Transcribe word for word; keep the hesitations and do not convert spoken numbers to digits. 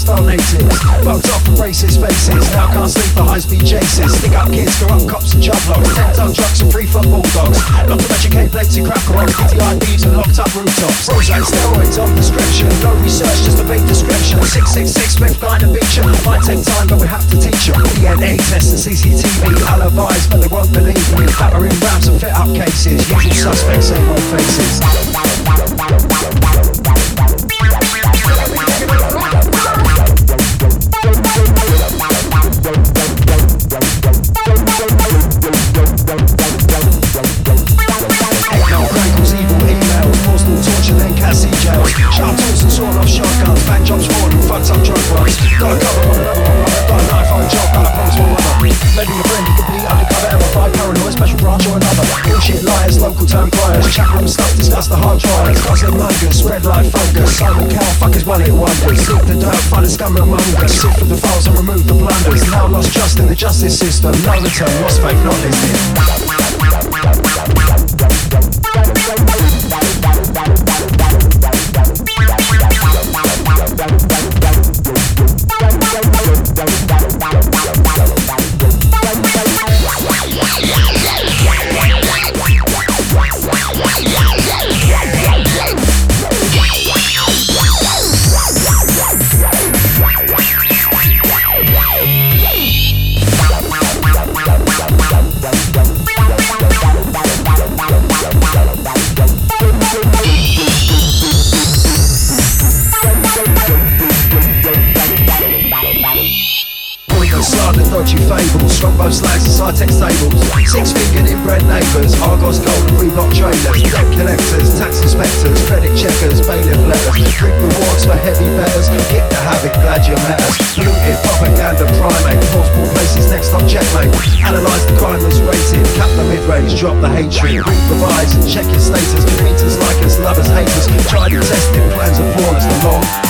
hostile natives. Bugged off from racist faces, now can't sleep for high-speed chases. Stick up kids, corrupt cops and job logs, ten-ton trucks and three foot bulldogs. Not to mention K-plates and crack rock, P T I thieves and locked up rooftops. Prozac, steroids on prescription, no research, just a vague description. six six six, Smith, kind of feature. Might take time, but we have to teach them. D N A tests and C C T V alibis, but they won't believe me. Battering rams and fit-up cases, usual suspects, same old faces. Sharp-tools and sawed-off shotguns, back jobs forward and fucked up drug runs. Got a cover on another one, got a knife on a job, got a promise for another. Maybe a friend, complete undercover, ever five paranoid, special branch or another. Bullshit liars, local town criers, chat room stuff, discuss the hard trials. Guzzling mongers, spread like fungus. Simon Cowell, fuckers, one-hit wonders. Seek the dirt, find a scum among us. Sift through the files and remove the blunders. Now lost trust in the justice system. No return, lost faith, not listening. Dodgy fables, strongbow slags and side-tech stables. Six-fingered inbred neighbours, Argos gold and three-block trailers. Debt collectors, tax inspectors, credit checkers, bailiff letters. Drink rewards for heavy betters, kick the havoc, glad you met us. Polluted propaganda primate, multiple places, next up checkmate. Analyse the crime that's rated, cap the mid-range, drop the hatred. Read, revise and check your status, meet us, like us, love us, hate us. Tried and tested, plans are flawless, the long